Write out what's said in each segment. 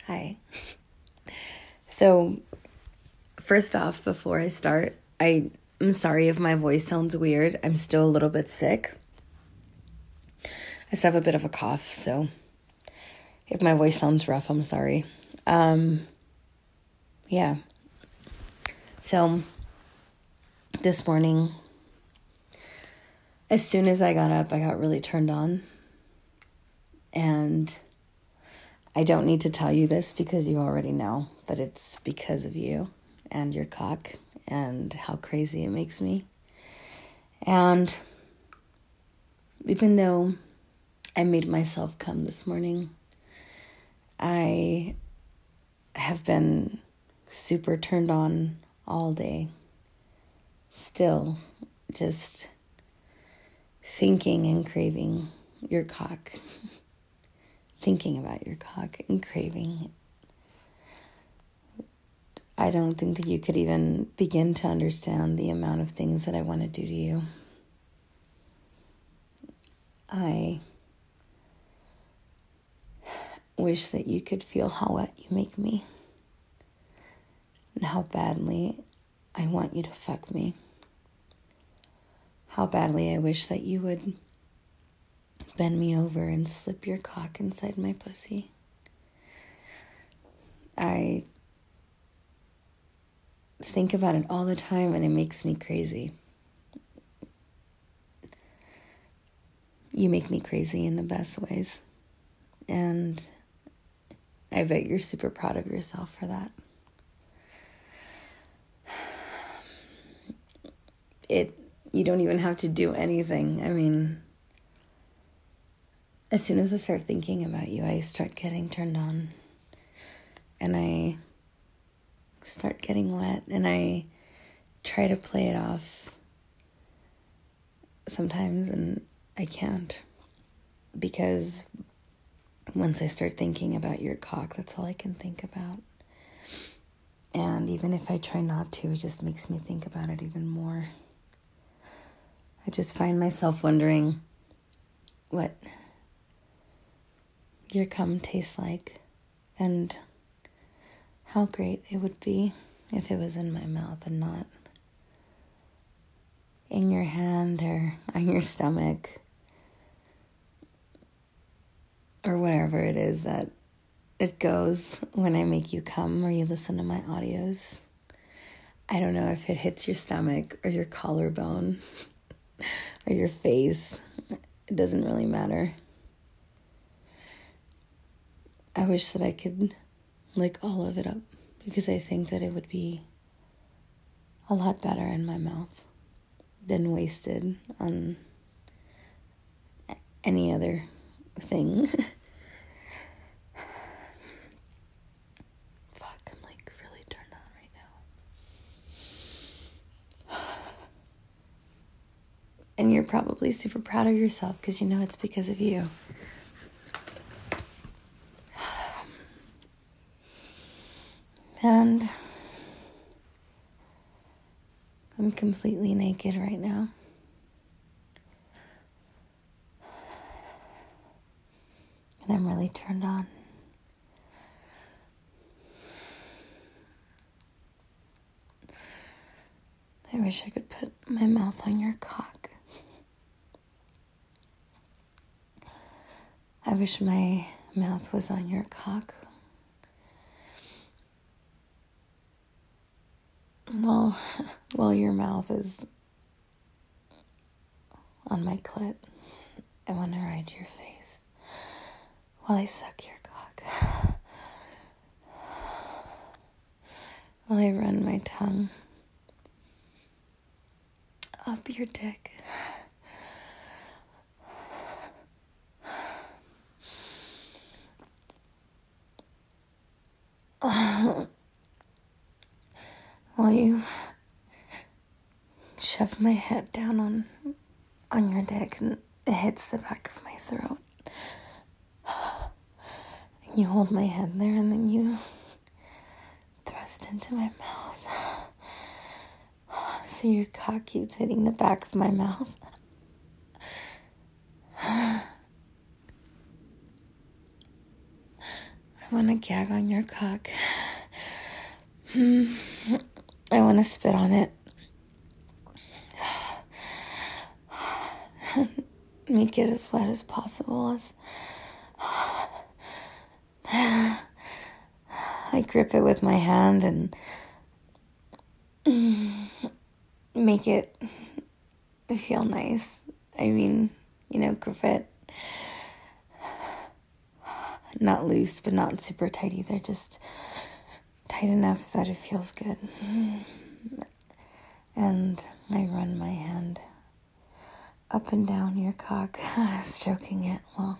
Hi. So, first off, before I start, I'm sorry if my voice sounds weird. I'm still a little bit sick. I still have a bit of a cough, so if my voice sounds rough, I'm sorry. Yeah. So, this morning, as soon as I got up, I got really turned on. And I don't need to tell you this because you already know, but it's because of you and your cock and how crazy it makes me. And even though I made myself come this morning, I have been super turned on all day. Still just thinking and craving your cock. Thinking about your cock and craving. I don't think that you could even begin to understand the amount of things that I want to do to you. I wish that you could feel how wet you make me and how badly I want you to fuck me. How badly I wish that you would bend me over and slip your cock inside my pussy. I think about it all the time and it makes me crazy. You make me crazy in the best ways. And I bet you're super proud of yourself for that. You don't even have to do anything. I mean, as soon as I start thinking about you, I start getting turned on. And I start getting wet. And I try to play it off sometimes, and I can't. Because once I start thinking about your cock, that's all I can think about. And even if I try not to, it just makes me think about it even more. I just find myself wondering what your cum tastes like and how great it would be if it was in my mouth and not in your hand or on your stomach or wherever it is that it goes when I make you come or you listen to my audios. I don't know if it hits your stomach or your collarbone or your face. It doesn't really matter. I wish that I could lick all of it up because I think that it would be a lot better in my mouth than wasted on any other thing. Fuck, I'm like really turned on right now. And you're probably super proud of yourself because you know it's because of you. And I'm completely naked right now. And I'm really turned on. I wish I could put my mouth on your cock. I wish my mouth was on your cock. Well, your mouth is on my clit. I want to ride your face while I suck your cock. While I run my tongue up your dick. While you shove my head down on your dick and it hits the back of my throat. And you hold my head there and then you thrust into my mouth. So your cock keeps hitting the back of my mouth. want to gag on your cock. I want to spit on it. Make it as wet as possible. I grip it with my hand and make it feel nice. I mean, grip it. Not loose, but not super tight either. Just tight enough that it feels good. And I run my hand up and down your cock, stroking it while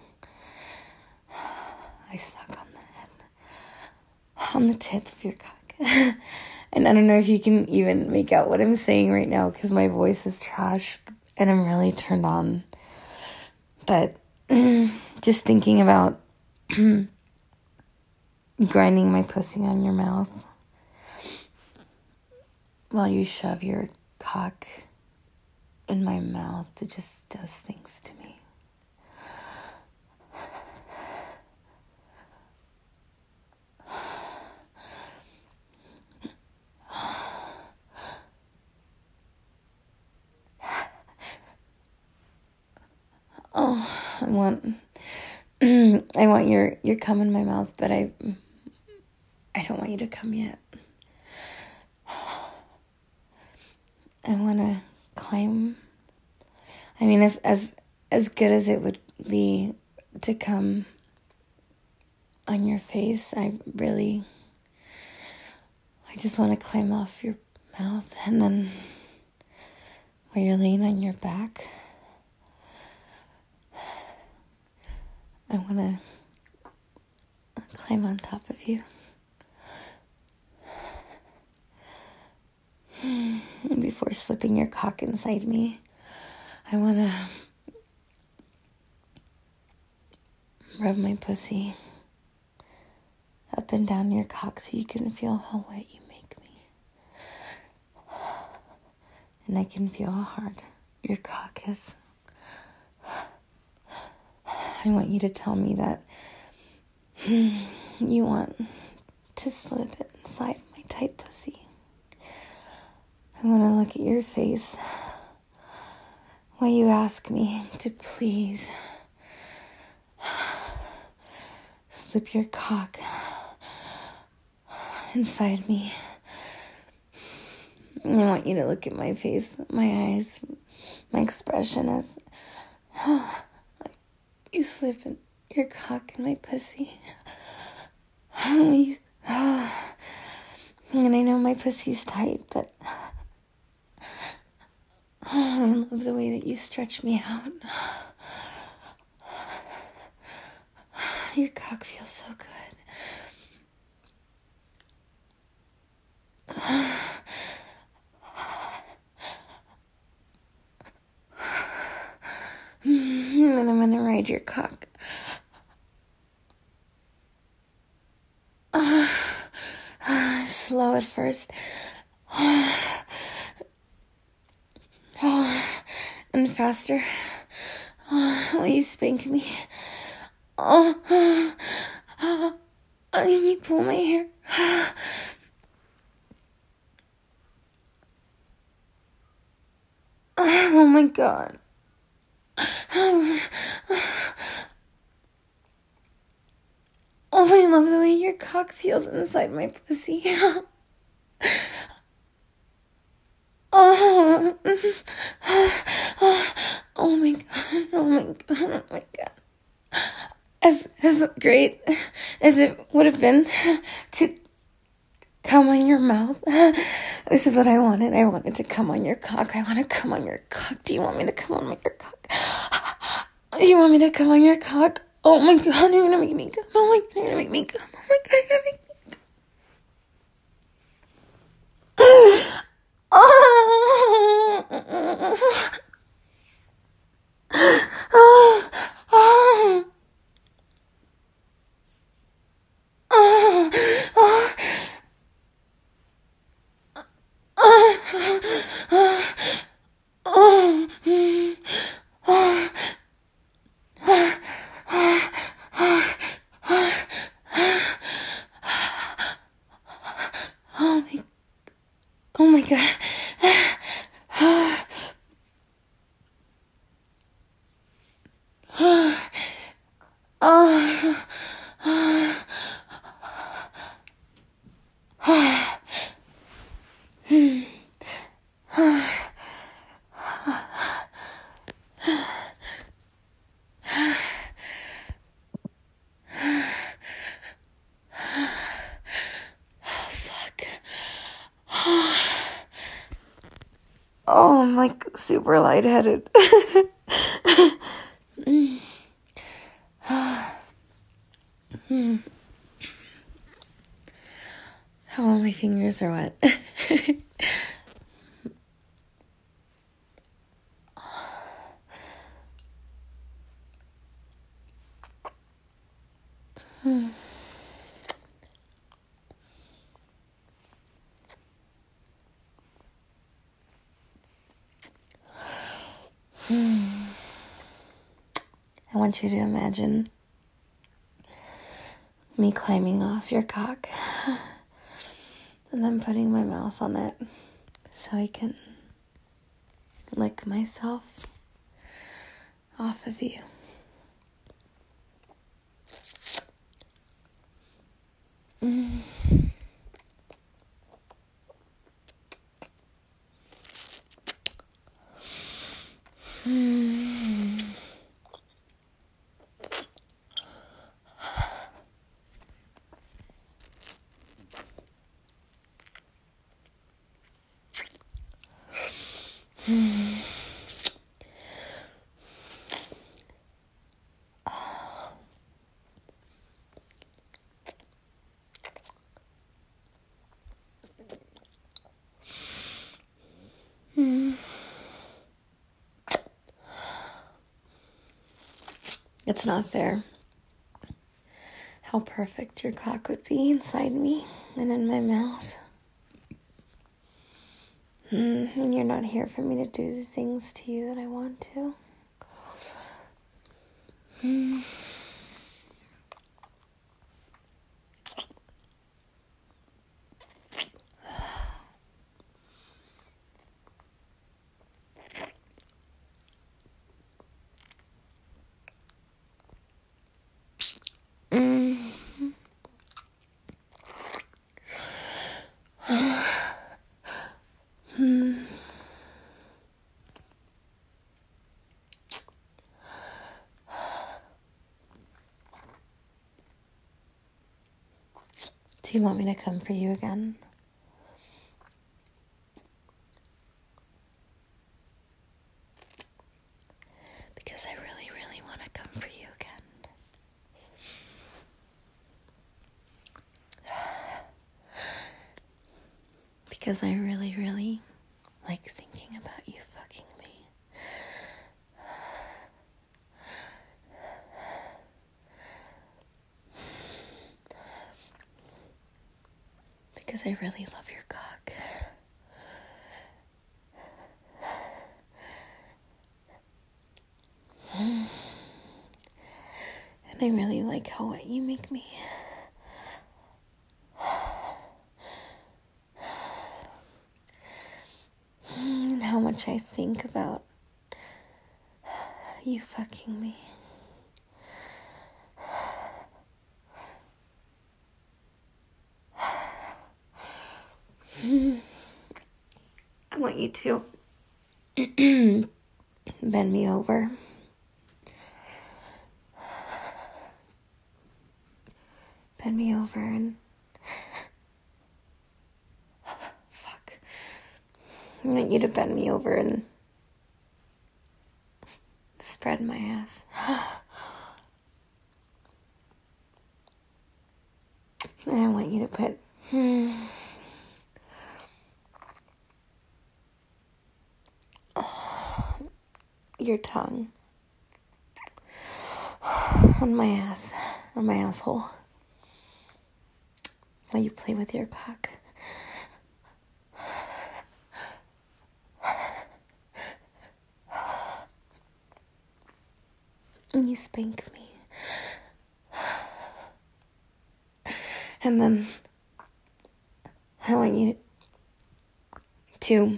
I suck on the tip of your cock. And I don't know if you can even make out what I'm saying right now because my voice is trash and I'm really turned on. But just thinking about grinding my pussy on your mouth while you shove your cock in my mouth, it just does things to me. Oh, I want your cum in my mouth, but I don't want you to come yet. I want to climb. I mean, as good as it would be to come on your face, I just want to climb off your mouth, and then while you're laying on your back, I want to climb on top of you. Before slipping your cock inside me, I want to rub my pussy up and down your cock so you can feel how wet you make me. And I can feel how hard your cock is. I want you to tell me that you want to slip it inside my tight pussy. I want to look at your face while you ask me to please slip your cock inside me. And I want you to look at my face, my eyes, my expression as you slip your cock in my pussy. And I know my pussy's tight, but I love the way that you stretch me out. Your cock feels so good. And then I'm gonna ride your cock. Slow at first. And faster. Will you spank me? You pull my hair. Oh my God. Oh, I love the way your cock feels inside my pussy. Oh my God. Oh my God. Oh my God. As great as it would have been to come on your mouth, this is what I wanted. I wanted to come on your cock. I want to come on your cock. Do you want me to come on your cock? Do you want me to come on your cock? Oh my God, you're gonna make me come. Oh my God, you're gonna make me come. Oh my God, you're gonna make me come. Oh my God. Oh, I'm like super lightheaded. Oh, my fingers are wet. I want you to imagine me climbing off your cock and then putting my mouth on it so I can lick myself off of you. It's not fair how perfect your cock would be inside me and in my mouth. And you're not here for me to do the things to you that I want to. Do you want me to come for you again? Because I really, really want to come for you again. Because I really, really like thinking about you fucking me. Because I really love your cock. And I really like how wet you make me. And how much I think about you fucking me. I want you to bend me over. Bend me over and... Fuck. I want you to bend me over and spread my ass. And I want you to put your tongue on my ass, on my asshole, while you play with your cock. And you spank me. And then I want you to,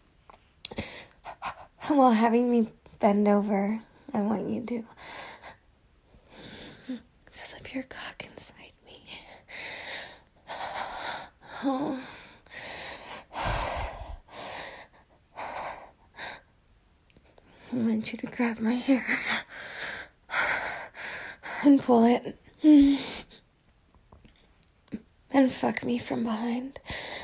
while having me bend over, I want you to slip your cock inside me. Oh. I want you to grab my hair and pull it and fuck me from behind.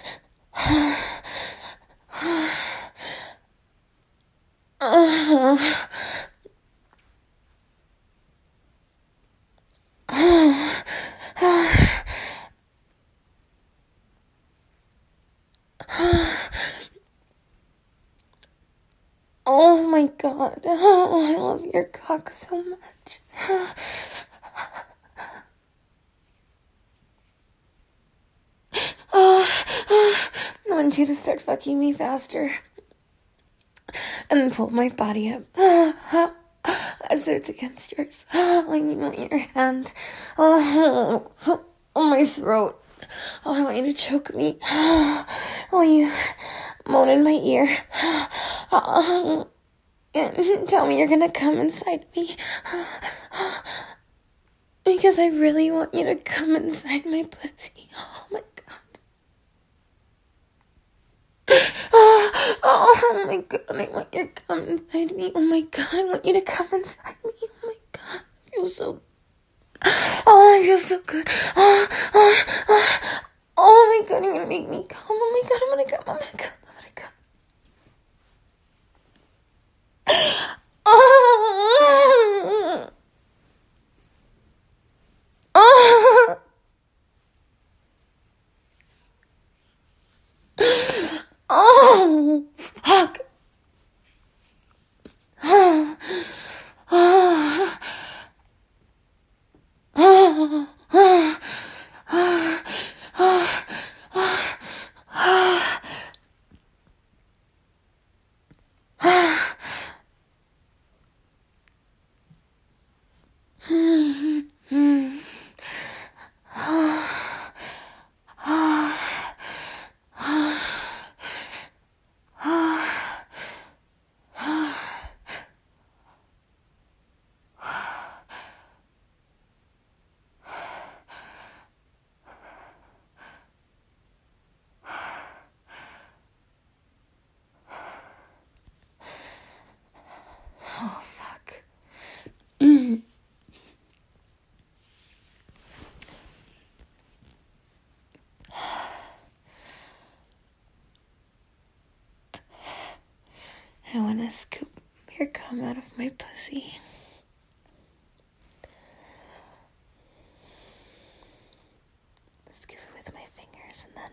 Oh my God. Oh, I love your cock so much. I want you to start fucking me faster. And then pull my body up. So it's against yours. I want your hand. Oh, my throat. Oh, I want you to choke me. I want you moan in my ear. And tell me you're gonna come inside me. Because I really want you to come inside my pussy. Oh my God. Oh my God, I want you to come inside me. Oh my God, I want you to come inside me. Oh my God, I feel so. Oh, I feel so good. Oh my God, you're gonna make me come. Oh my God, I'm gonna come. I'm gonna come. I'm gonna come. Oh. Oh. Oh. Fuck. Oh. Oh. Oh. Oh. Oh, fuck. I want to scoop your cum out of my pussy. Scoop it with my fingers and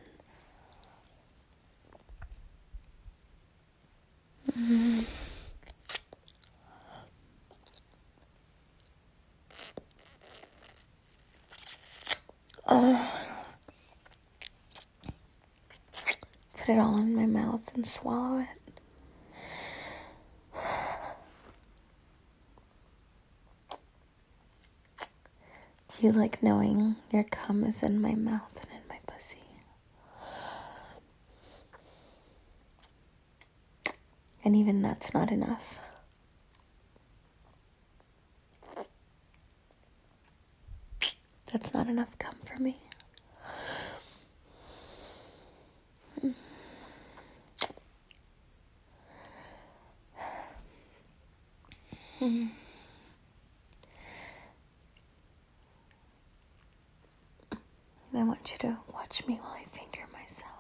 then... Oh. Put it all in my mouth and swallow it. Do you like knowing your cum is in my mouth and in my pussy? And even that's not enough. That's not enough cum for me. I want you to watch me while I finger myself.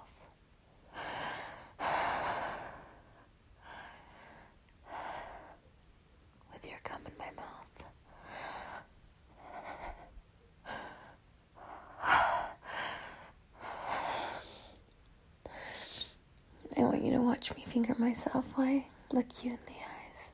With your cum in my mouth. I want you to watch me finger myself while I look you in the eyes.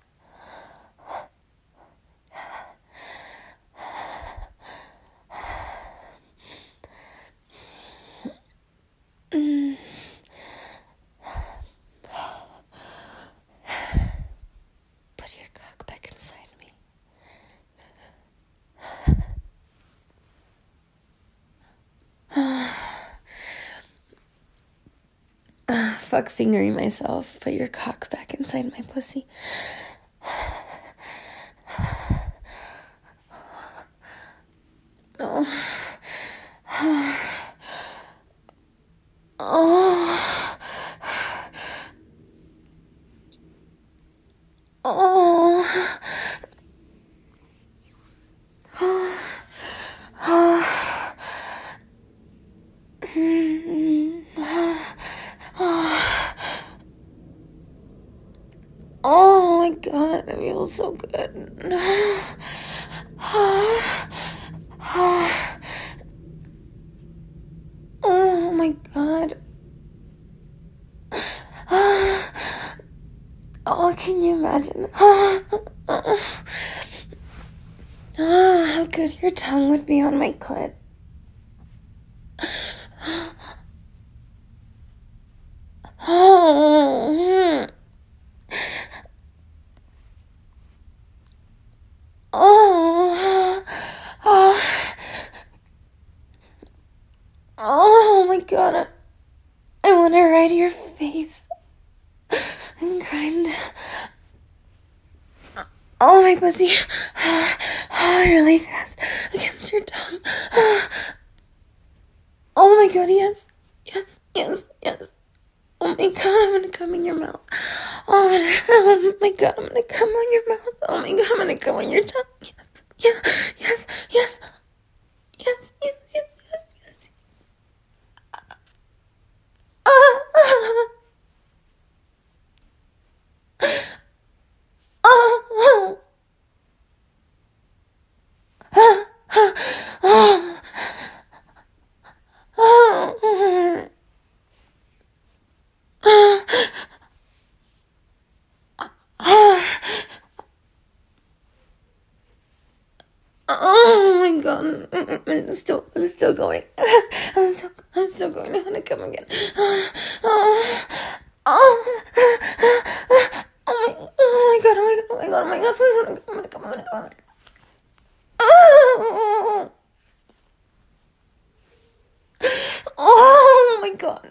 Put your cock back inside me. fuck fingering myself. Put your cock back inside my pussy. Oh. Oh. Oh. Oh my god, that feels so good. Oh my god. Oh, can you imagine? How good your tongue would be on my clit. Oh. Oh my god. I want to ride your face and grind. Oh, my pussy. Really fast against your tongue. Oh my god, yes. Yes, yes, yes. Oh my god, I'm gonna come in your mouth. Oh my god, I'm gonna come on your mouth. Oh my god, I'm gonna come on your tongue. Yes, yeah, yes, yes. Yes, yes, yes, yes, yes. Oh my god, I'm still going. I'm still going. I'm gonna come again. Oh my god, oh my god, oh my god, I'm gonna come. Oh my god.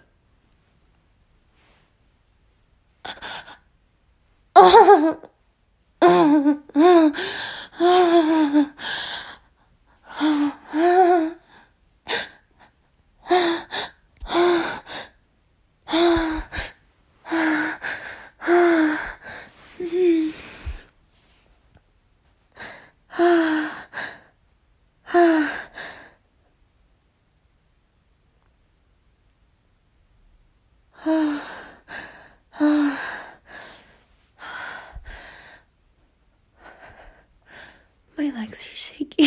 My legs are shaking.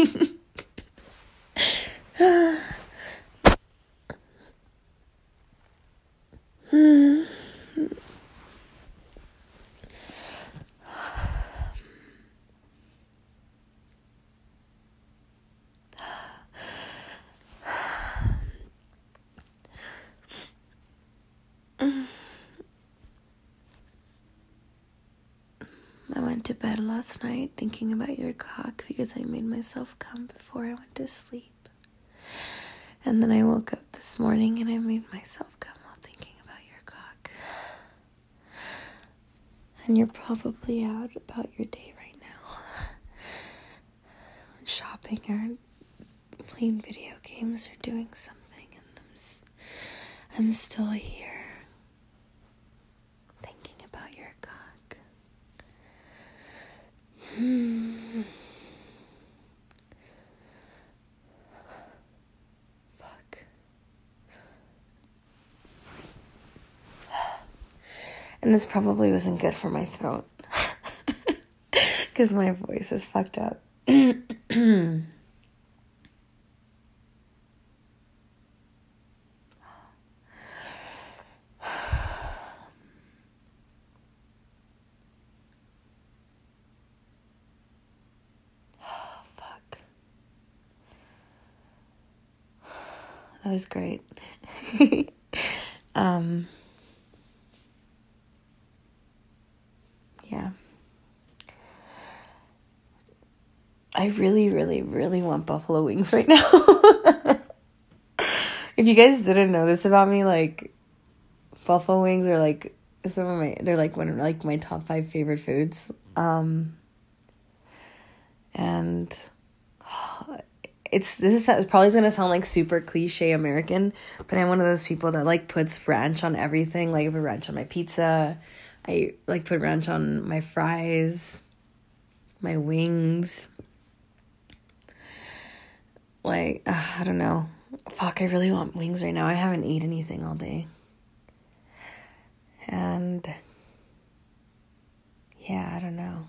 I went to bed last night thinking about your cock because I made myself come before I went to sleep. And then I woke up this morning and I made myself come while thinking about your cock. And you're probably out about your day right now. Shopping or playing video games or doing something. And I'm still here. Thinking about your cock. Fuck. And this probably wasn't good for my throat. Because my voice is fucked up. That was great. Yeah. I really, really, really want buffalo wings right now. If you guys didn't know this about me, like, buffalo wings are like they're like one of like my top 5 favorite foods. And this is probably going to sound like super cliche American, but I'm one of those people that like puts ranch on everything. Like I put ranch on my pizza. I like put ranch on my fries, my wings. Like, I don't know. Fuck, I really want wings right now. I haven't eaten anything all day. And yeah, I don't know.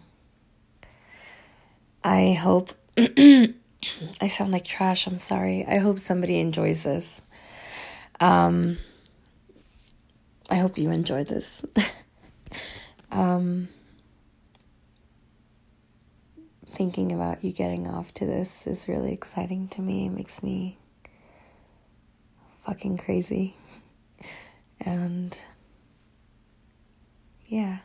I hope I sound like trash. I'm sorry. I hope somebody enjoys this. I hope you enjoyed this. Thinking about you getting off to this is really exciting to me. It makes me fucking crazy. And yeah.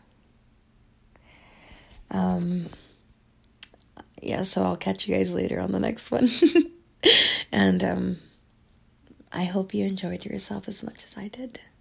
Yeah, so I'll catch you guys later on the next one. And I hope you enjoyed yourself as much as I did.